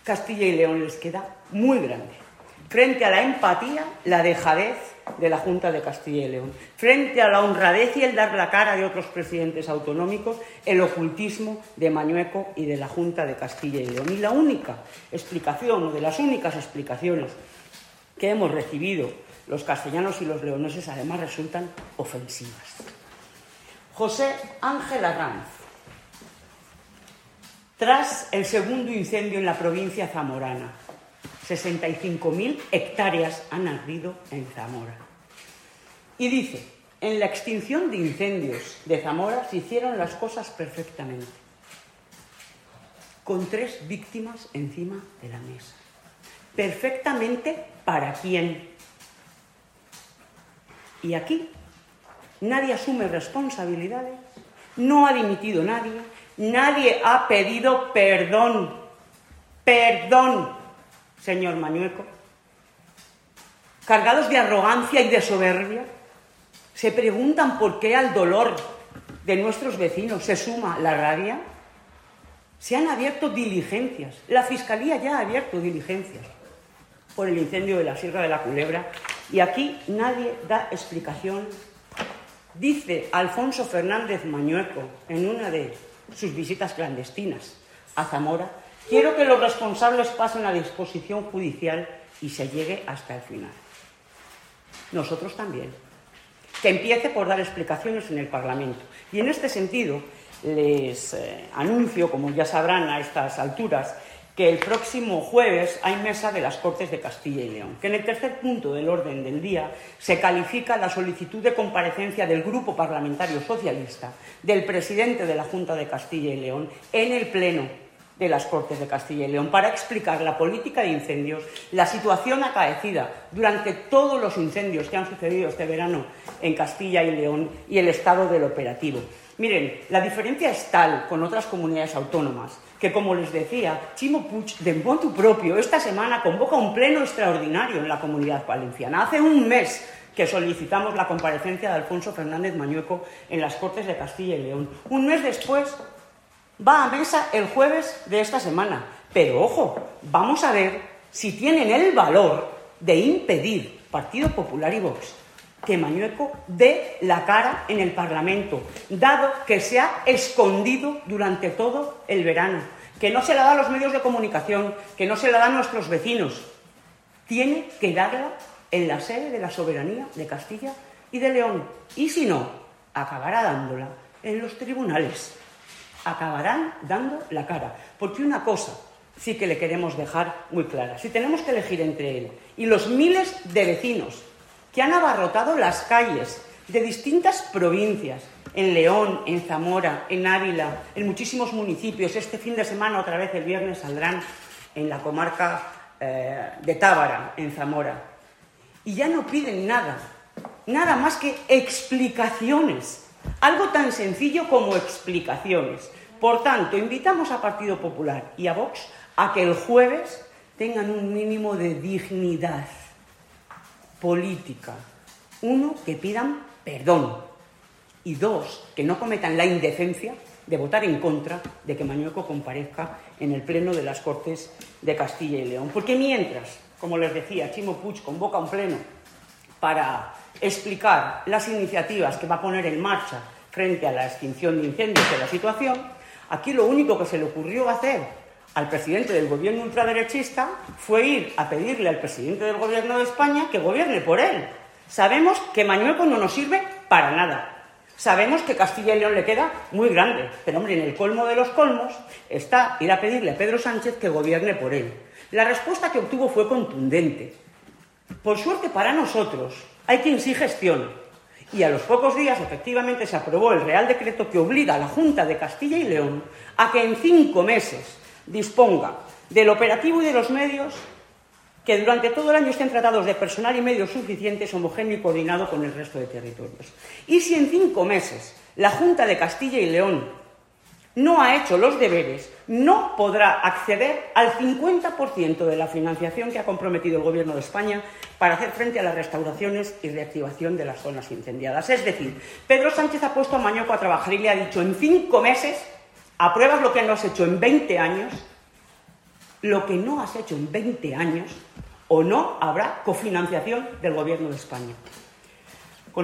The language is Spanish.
Castilla y León les queda muy grande. Frente a la empatía, la dejadez de la Junta de Castilla y León. Frente a la honradez y el dar la cara de otros presidentes autonómicos, el ocultismo de Mañueco y de la Junta de Castilla y León. Y la única explicación, o de las únicas explicaciones que hemos recibido los castellanos y los leoneses, además resultan ofensivas. José Ángel Arranz. Tras el segundo incendio en la provincia zamorana, 65.000 hectáreas han ardido en Zamora. Y dice, en la extinción de incendios de Zamora se hicieron las cosas perfectamente, con 3 víctimas encima de la mesa. ¿Perfectamente para quién? Y aquí nadie asume responsabilidades, no ha dimitido nadie, nadie ha pedido perdón. Perdón. Señor Mañueco, cargados de arrogancia y de soberbia, se preguntan por qué al dolor de nuestros vecinos se suma la rabia. Se han abierto diligencias, la Fiscalía ya ha abierto diligencias por el incendio de la Sierra de la Culebra y aquí nadie da explicación. Dice Alfonso Fernández Mañueco en una de sus visitas clandestinas a Zamora: quiero que los responsables pasen a disposición judicial y se llegue hasta el final. Nosotros también. Que empiece por dar explicaciones en el Parlamento. Y en este sentido les anuncio, como ya sabrán a estas alturas, que el próximo jueves hay mesa de las Cortes de Castilla y León, que en el tercer punto del orden del día se califica la solicitud de comparecencia del Grupo Parlamentario Socialista, del presidente de la Junta de Castilla y León, en el Pleno de las Cortes de Castilla y León para explicar la política de incendios, la situación acaecida durante todos los incendios que han sucedido este verano en Castilla y León y el estado del operativo. Miren, la diferencia es tal con otras comunidades autónomas que, como les decía, Chimo Puig, de motu propio, esta semana convoca un pleno extraordinario en la Comunidad Valenciana. Hace un mes que solicitamos la comparecencia de Alfonso Fernández Mañueco en las Cortes de Castilla y León. Un mes después va a mesa el jueves de esta semana. Pero, ojo, vamos a ver si tienen el valor de impedir, Partido Popular y Vox, que Mañueco dé la cara en el Parlamento, dado que se ha escondido durante todo el verano, que no se la da a los medios de comunicación, que no se la da a nuestros vecinos. Tiene que darla en la sede de la soberanía de Castilla y de León. Y si no, acabará dándola en los tribunales. Acabarán dando la cara, porque una cosa sí que le queremos dejar muy clara: si tenemos que elegir entre él y los miles de vecinos que han abarrotado las calles de distintas provincias, en León, en Zamora, en Ávila, en muchísimos municipios, este fin de semana, otra vez el viernes, saldrán en la comarca de Tábara, en Zamora, y ya no piden nada más que explicaciones. Algo tan sencillo como explicaciones. Por tanto, invitamos a Partido Popular y a Vox a que el jueves tengan un mínimo de dignidad política. 1, que pidan perdón. Y 2, que no cometan la indecencia de votar en contra de que Mañueco comparezca en el Pleno de las Cortes de Castilla y León. Porque mientras, como les decía, Chimo Puig convoca un pleno para explicar las iniciativas que va a poner en marcha frente a la extinción de incendios de la situación, aquí lo único que se le ocurrió hacer al presidente del gobierno ultraderechista fue ir a pedirle al presidente del gobierno de España que gobierne por él. Sabemos que Mañueco no nos sirve para nada. Sabemos que Castilla y León le queda muy grande, pero hombre, en el colmo de los colmos está ir a pedirle a Pedro Sánchez que gobierne por él. La respuesta que obtuvo fue contundente. Por suerte para nosotros, hay quien sí gestiona. Y a los pocos días, efectivamente, se aprobó el Real Decreto que obliga a la Junta de Castilla y León a que en 5 meses disponga del operativo y de los medios que durante todo el año estén tratados de personal y medios suficientes, homogéneo y coordinado con el resto de territorios. Y si en 5 meses la Junta de Castilla y León no ha hecho los deberes, no podrá acceder al 50% de la financiación que ha comprometido el Gobierno de España para hacer frente a las restauraciones y reactivación de las zonas incendiadas. Es decir, Pedro Sánchez ha puesto a Mañueco a trabajar y le ha dicho: en 5 meses apruebas lo que no has hecho en 20 años lo que no has hecho en 20 años, o no habrá cofinanciación del Gobierno de España.